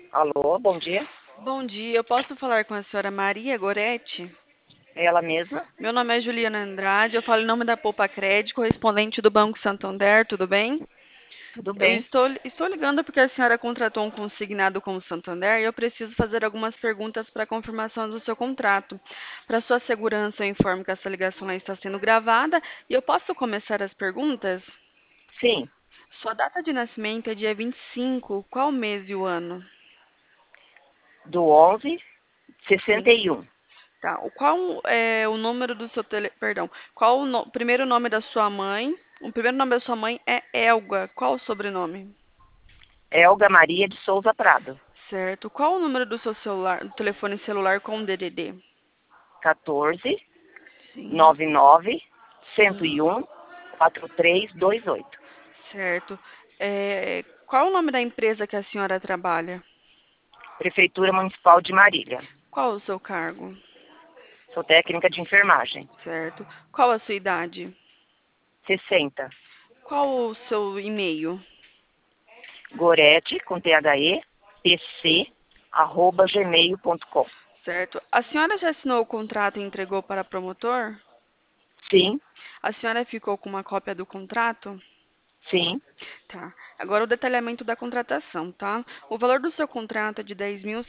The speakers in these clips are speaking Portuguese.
Alô, bom dia. Bom dia, eu posso falar com a senhora Maria Goretti? É ela mesma? Meu nome é Juliana Andrade, eu falo em nome da Poupa Crédito, correspondente do Banco Santander, tudo bem? Tudo Eu bem? estou ligando porque a senhora contratou um consignado com o Santander e eu preciso fazer algumas perguntas para confirmação do seu contrato. Para sua segurança, eu informo que essa ligação está sendo gravada e eu posso começar as perguntas? Sim, Sua data de nascimento é dia 25, qual mês e o ano? do 11, Sim. 61. Tá. Qual é o número do seu perdão, qual o primeiro nome da sua mãe? O primeiro nome da sua mãe é Elga. Qual o sobrenome? Elga Maria de Souza Prado. Certo. Qual o número do seu celular, do telefone celular com DDD? 14 Sim, 99 sim. 101 4328. Certo. Qual o nome da empresa que a senhora trabalha? Prefeitura Municipal de Marília. Qual o seu cargo? Sou técnica de enfermagem. Certo. Qual a sua idade? 60. Qual o seu e-mail? Gorete, com THE, pc, arroba gmail.com. Certo. A senhora já assinou o contrato e entregou para promotor? Sim, A senhora ficou com uma cópia do contrato? sim, Tá. Agora o detalhamento da contratação, tá? O valor do seu contrato é de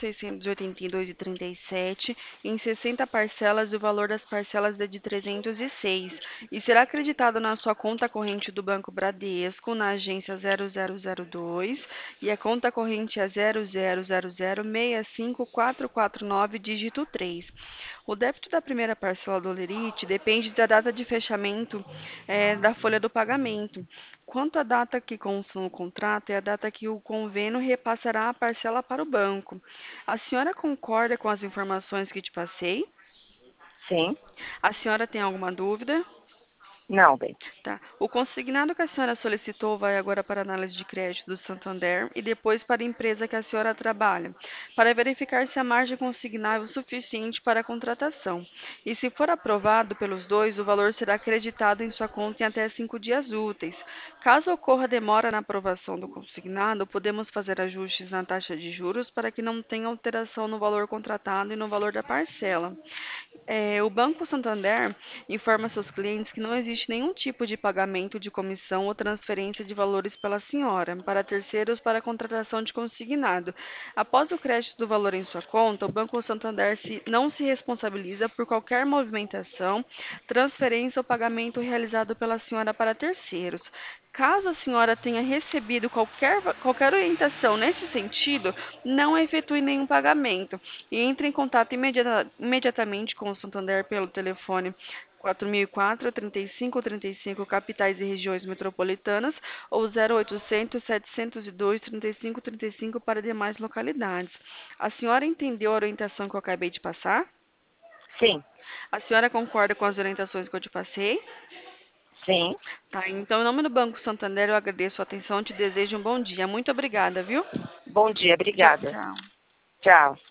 10.682,37 em 60 parcelas e o valor das parcelas é de 306 e será acreditado na sua conta corrente do Banco Bradesco na agência 0002 e a conta corrente é 0000654449 dígito 3. O débito da primeira parcela do Lerite depende da data de fechamento da folha do pagamento. Quanto à data que consta no contrato, é a data que o convênio repassará a parcela para o banco. A senhora concorda com as informações que te passei? sim. A senhora tem alguma dúvida? Não, bem. Tá. O consignado que a senhora solicitou vai agora para a análise de crédito do Santander e depois para a empresa que a senhora trabalha, para verificar se a margem consignável é suficiente para a contratação. E se for aprovado pelos dois, o valor será acreditado em sua conta em até 5 dias úteis. Caso ocorra demora na aprovação do consignado, podemos fazer ajustes na taxa de juros para que não tenha alteração no valor contratado e no valor da parcela. O Banco Santander informa seus clientes que não existe nenhum tipo de pagamento de comissão ou transferência de valores pela senhora para terceiros para a contratação de consignado. Após o crédito do valor em sua conta, o Banco Santander não se responsabiliza por qualquer movimentação, transferência ou pagamento realizado pela senhora para terceiros. Caso a senhora tenha recebido qualquer orientação nesse sentido, não efetue nenhum pagamento e entre em contato imediatamente com o Santander pelo telefone 4004 3535 capitais e regiões metropolitanas ou 0800 702 3535 para demais localidades. A senhora entendeu a orientação que eu acabei de passar? Sim, A senhora concorda com as orientações que eu te passei? sim. Tá, então, em nome do Banco Santander, eu agradeço a atenção e te desejo um bom dia. Muito obrigada, viu? Bom dia, Tchau, obrigada. tchau. Tchau.